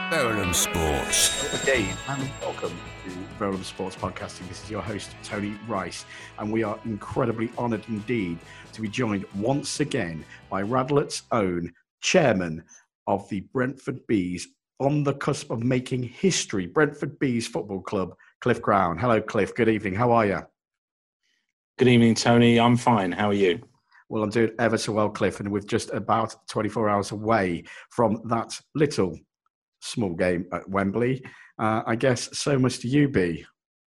Verulam Sports. Good day and welcome to Verulam Sports Podcasting. This is your host, Tony Rice, and we are incredibly honoured indeed to be joined once again by Radlett's own chairman of the Brentford Bees, on the cusp of making history, Brentford Bees Football Club, Cliff Crown. Hello, Cliff. Good evening. How are you? Good evening, Tony. I'm fine. How are you? Well, I'm doing ever so well, Cliff, and we're just about 24 hours away from that little small game at Wembley. I guess so must you be.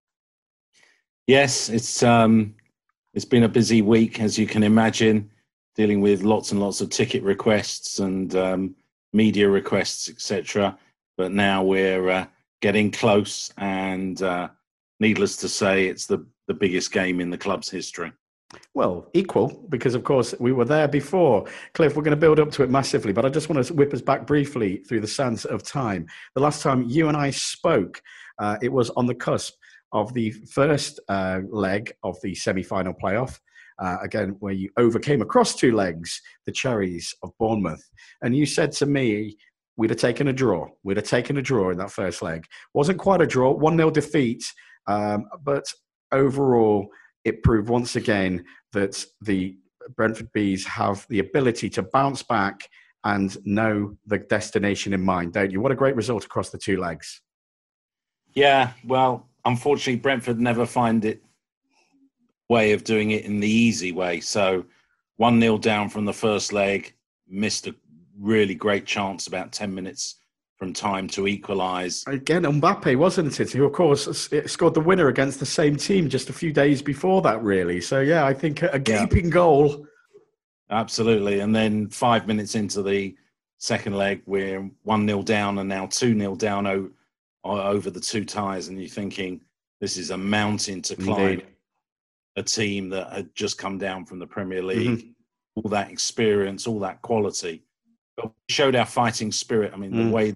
Yes, it's been a busy week, as you can imagine, dealing with lots and lots of ticket requests and media requests, etc. But now we're getting close, and needless to say, it's the biggest game in the club's history. Well, equal, because of course we were there before. Cliff, we're going to build up to it massively, but I just want to whip us back briefly through the sands of time. The last time you and I spoke, it was on the cusp of the first leg of the semi-final playoff, again, where you overcame across two legs the Cherries of Bournemouth. And you said to me, we'd have taken a draw. We'd have taken a draw in that first leg. Wasn't quite a draw, 1-0 defeat, but overall, it proved once again that the Brentford Bees have the ability to bounce back and know the destination in mind, don't you? What a great result across the two legs. Yeah, well, unfortunately, Brentford never find it way of doing it in the easy way. So 1-0 down from the first leg, missed a really great chance about 10 minutes from time to equalise. Again, Mbappe, wasn't it? Who, of course, scored the winner against the same team just a few days before that, really. So, yeah, I think a gaping goal. Absolutely. And then 5 minutes into the second leg, we're 1-0 down and now 2-0 down over the two ties. And you're thinking, this is a mountain to climb. Indeed. A team that had just come down from the Premier League, all that experience, all that quality. But we showed our fighting spirit. I mean, the way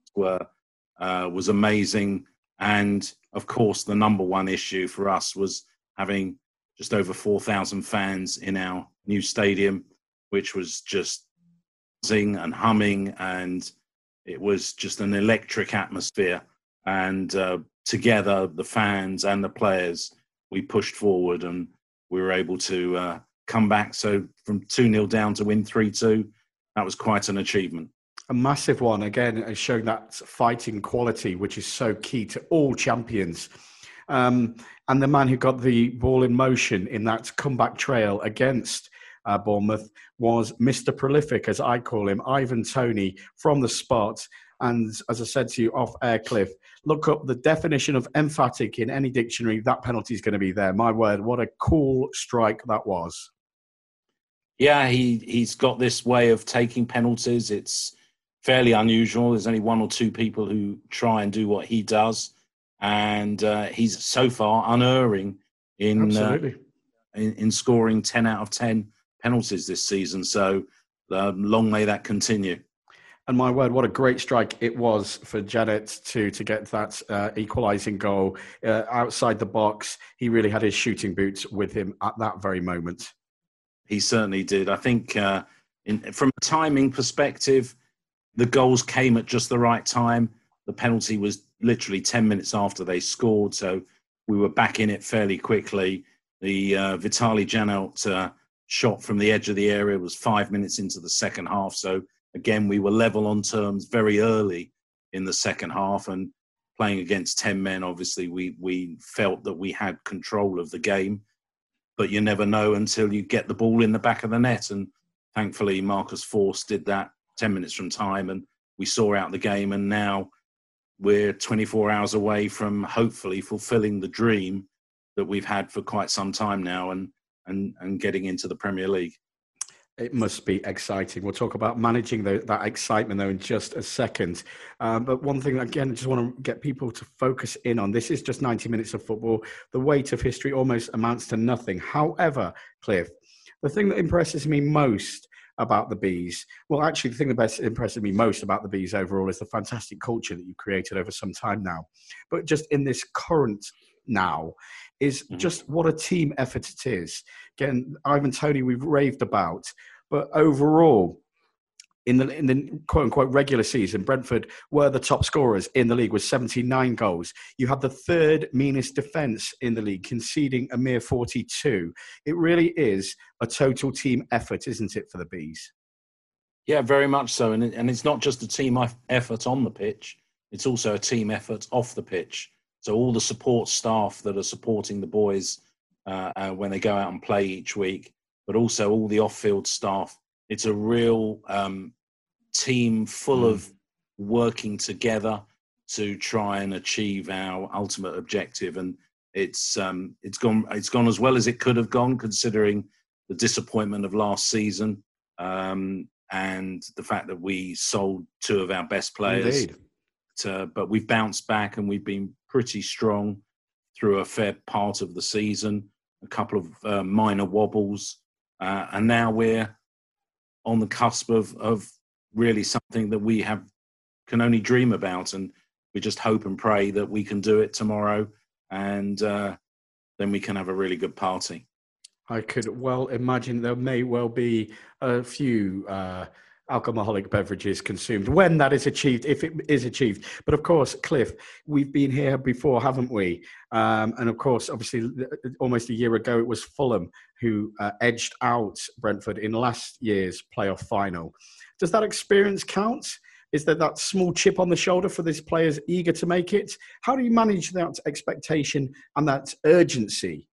was amazing, and of course the number one issue for us was having just over 4,000 fans in our new stadium, which was just buzzing and humming, and it was just an electric atmosphere. And together, the fans and the players, we pushed forward and we were able to come back. So from 2-0 down to win 3-2, that was quite an achievement. A massive one, again, showing that fighting quality, which is so key to all champions. And the man who got the ball in motion in that comeback trail against Bournemouth was Mr. Prolific, as I call him, Ivan Toney, from the spot. And as I said to you off air, Cliff, look up the definition of emphatic in any dictionary. That penalty is going to be there. My word, what a cool strike that was. Yeah, he's got this way of taking penalties. It's fairly unusual. There's only one or two people who try and do what he does, and he's so far unerring in scoring 10 out of 10 penalties this season. So long may that continue. And my word, what a great strike it was for Janet to get that equalising goal outside the box. He really had his shooting boots with him at that very moment. He certainly did. I think from a timing perspective, the goals came at just the right time. The penalty was literally 10 minutes after they scored, so we were back in it fairly quickly. The Vitaly Janelt shot from the edge of the area was 5 minutes into the second half. So, again, we were level on terms very early in the second half, and playing against 10 men, obviously, we felt that we had control of the game. But you never know until you get the ball in the back of the net. And thankfully, Marcus Forss did that 10 minutes from time, and we saw out the game. And now we're 24 hours away from hopefully fulfilling the dream that we've had for quite some time now and getting into the Premier League. It must be exciting. We'll talk about managing that excitement, though, in just a second. But one thing, again, I just want to get people to focus in on. This is just 90 minutes of football. The weight of history almost amounts to nothing. However, Cliff, the thing that impresses me most about the Bees, well, actually, the thing that impresses me most about the Bees overall is the fantastic culture that you've created over some time now. But just in this current now, is just what a team effort it is. Again, Ivan Toney, we've raved about, but overall, in the quote unquote regular season, Brentford were the top scorers in the league with 79 goals. You had the third meanest defence in the league, conceding a mere 42. It really is a total team effort, isn't it, for the Bees? Yeah, very much so. And it's not just a team effort on the pitch, it's also a team effort off the pitch. So all the support staff that are supporting the boys when they go out and play each week, but also all the off-field staff. It's a real team full of working together to try and achieve our ultimate objective. And it's gone as well as it could have gone, considering the disappointment of last season and the fact that we sold two of our best players. Indeed. But we've bounced back and we've been pretty strong through a fair part of the season. A couple of minor wobbles, and now we're on the cusp of really something that we can only dream about, and we just hope and pray that we can do it tomorrow, and then we can have a really good party. I could well imagine there may well be a few alcoholic beverages consumed when that is achieved, if it is achieved. But of course, Cliff, we've been here before, haven't we? And of course, obviously, almost a year ago, it was Fulham who edged out Brentford in last year's playoff final. Does that experience count? Is there that small chip on the shoulder for these players eager to make it? How do you manage that expectation and that urgency?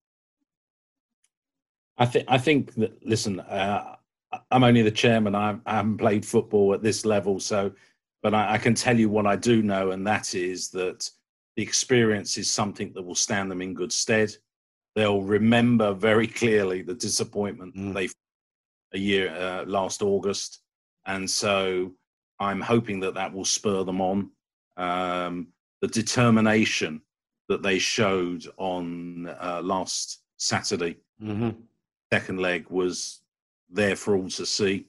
I think that, listen, I'm only the chairman. I haven't played football at this level, but I can tell you what I do know, and that is that the experience is something that will stand them in good stead. They'll remember very clearly the disappointment they a year last August, and so I'm hoping that will spur them on. The determination that they showed on last Saturday, second leg, was there for all to see.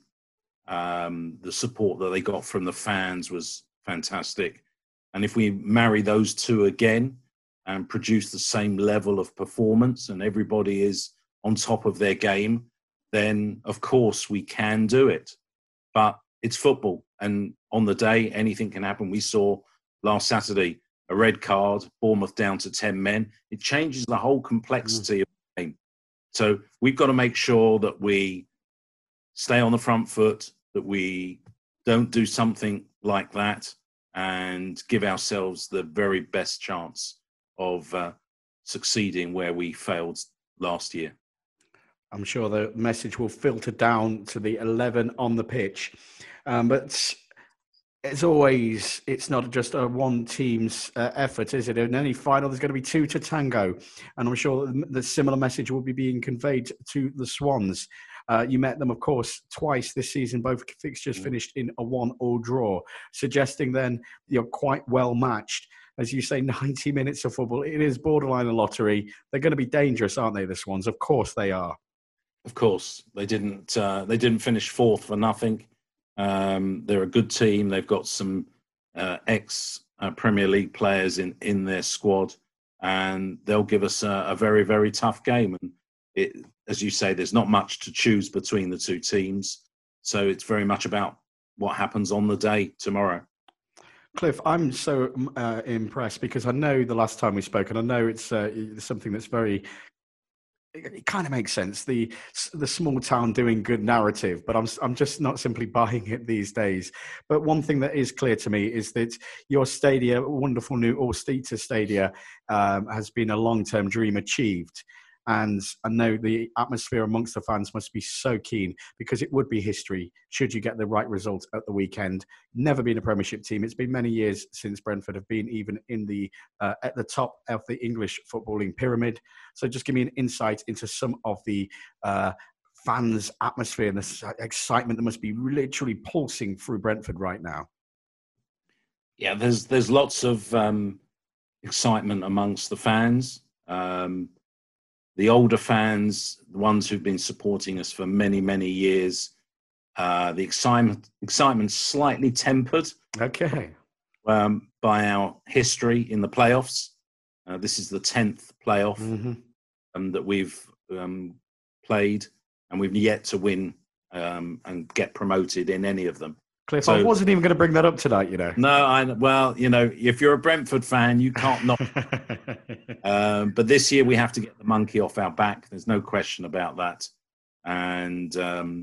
The support that they got from the fans was fantastic. And if we marry those two again and produce the same level of performance and everybody is on top of their game, then of course we can do it. But it's football, and on the day, anything can happen. We saw last Saturday a red card, Bournemouth down to 10 men. It changes the whole complexity of the game. So we've got to make sure that we stay on the front foot, that we don't do something like that, and give ourselves the very best chance of succeeding where we failed last year. I'm sure the message will filter down to the 11 on the pitch. But as always, it's not just a one team's effort, is it? In any final, there's going to be two to tango. And I'm sure the similar message will be being conveyed to the Swans. You met them, of course, twice this season. Both fixtures finished in a 1-1 draw, suggesting then you're quite well matched. As you say, 90 minutes of football. It is borderline a lottery. They're going to be dangerous, aren't they, the Swans? Of course they are. Of course. They didn't finish fourth for nothing. They're a good team. They've got some ex-Premier League players in their squad, and they'll give us a very, very tough game. And as you say, there's not much to choose between the two teams. So it's very much about what happens on the day tomorrow. Cliff, I'm so impressed because I know the last time we spoke, and I know it's something that's very... It kind of makes sense, the small town doing good narrative, but I'm just not simply buying it these days. But one thing that is clear to me is that your stadia, wonderful new All-Steater Stadia, has been a long-term dream achieved. And I know the atmosphere amongst the fans must be so keen, because it would be history should you get the right result at the weekend. Never been a Premiership team. It's been many years since Brentford have been even in the at the top of the English footballing pyramid. So just give me an insight into some of the fans' atmosphere and the excitement that must be literally pulsing through Brentford right now. Yeah, there's lots of excitement amongst the fans. The older fans, the ones who've been supporting us for many, many years, the excitement's slightly tempered. Okay. By our history in the playoffs. This is the 10th playoff that we've played, and we've yet to win and get promoted in any of them. Cliff, I wasn't even going to bring that up tonight, No, well, if you're a Brentford fan, you can't not. But this year we have to get the monkey off our back. There's no question about that. And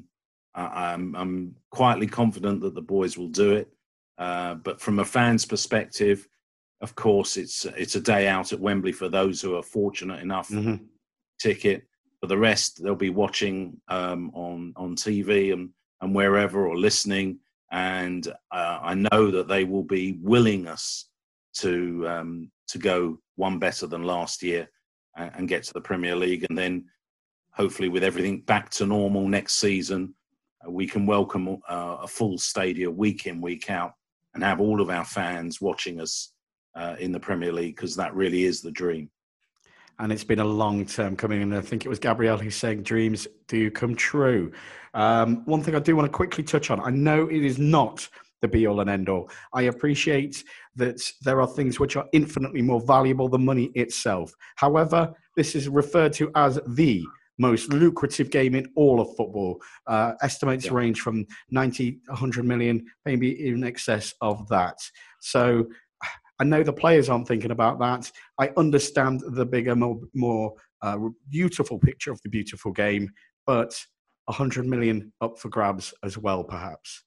I'm quietly confident that the boys will do it. But from a fan's perspective, of course, it's a day out at Wembley for those who are fortunate enough to ticket. For the rest, they'll be watching on TV and wherever, or listening. And I know that they will be willing us to go one better than last year and get to the Premier League. And then hopefully with everything back to normal next season, we can welcome a full stadium week in, week out, and have all of our fans watching us in the Premier League, because that really is the dream. And it's been a long term coming, and I think it was Gabrielle who's saying dreams do come true. One thing I do want to quickly touch on, I know it is not the be-all and end-all. I appreciate that there are things which are infinitely more valuable than money itself. However, this is referred to as the most lucrative game in all of football. Estimates range from 90, 100 million, maybe in excess of that. So I know the players aren't thinking about that. I understand the bigger, more beautiful picture of the beautiful game, but 100 million up for grabs as well, perhaps.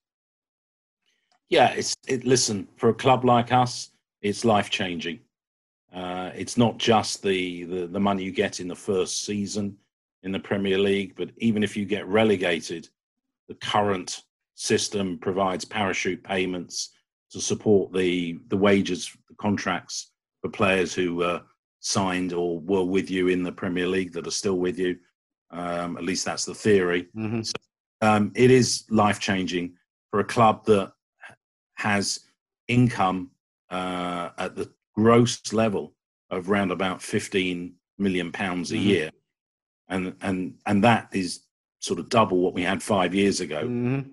Yeah, listen, for a club like us, it's life-changing. It's not just the money you get in the first season in the Premier League, but even if you get relegated, the current system provides parachute payments to support the wages, the contracts for players who signed or were with you in the Premier League that are still with you. At least that's the theory. Mm-hmm. So, it is life-changing for a club that has income at the gross level of around about £15 million a year. And that is sort of double what we had 5 years ago.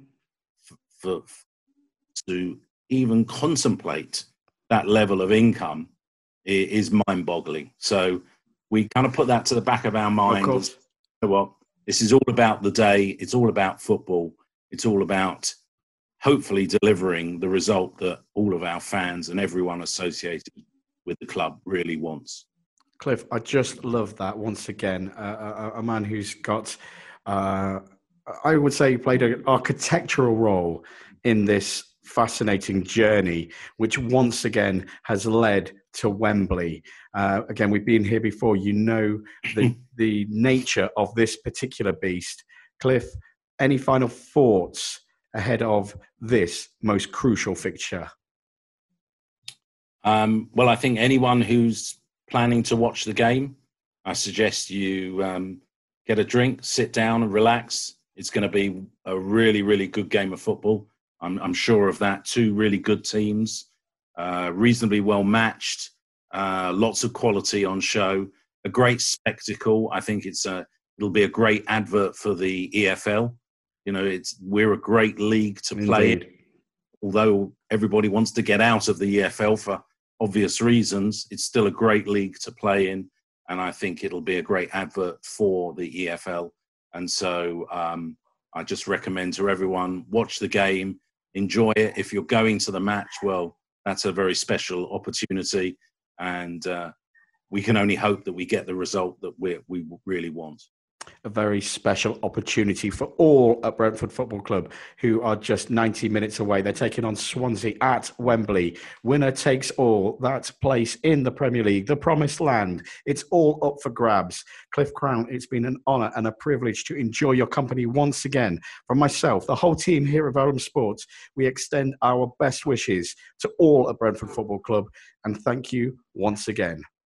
To even contemplate that level of income is mind-boggling. So we kind of put that to the back of our mind. Of course. You know what? This is all about the day. It's all about football. It's all about hopefully delivering the result that all of our fans and everyone associated with the club really wants. Cliff, I just love that once again. A man who's got, I would say, played an architectural role in this fascinating journey, which once again has led to Wembley. Again, we've been here before. You know the nature of this particular beast. Cliff, any final thoughts ahead of this most crucial fixture? Well, I think anyone who's planning to watch the game, I suggest you get a drink, sit down and relax. It's going to be a really, really good game of football. I'm sure of that. Two really good teams, reasonably well matched, lots of quality on show, a great spectacle. I think it'll be a great advert for the EFL. You know, we're a great league to play in, although everybody wants to get out of the EFL for obvious reasons. It's still a great league to play in, and I think it'll be a great advert for the EFL. And so I just recommend to everyone, watch the game, enjoy it. If you're going to the match, well, that's a very special opportunity, and we can only hope that we get the result that we really want. A very special opportunity for all at Brentford Football Club, who are just 90 minutes away. They're taking on Swansea at Wembley. Winner takes all. That place in the Premier League, the promised land. It's all up for grabs. Cliff Crown, it's been an honour and a privilege to enjoy your company once again. From myself, the whole team here at Vellum Sports, we extend our best wishes to all at Brentford Football Club, and thank you once again.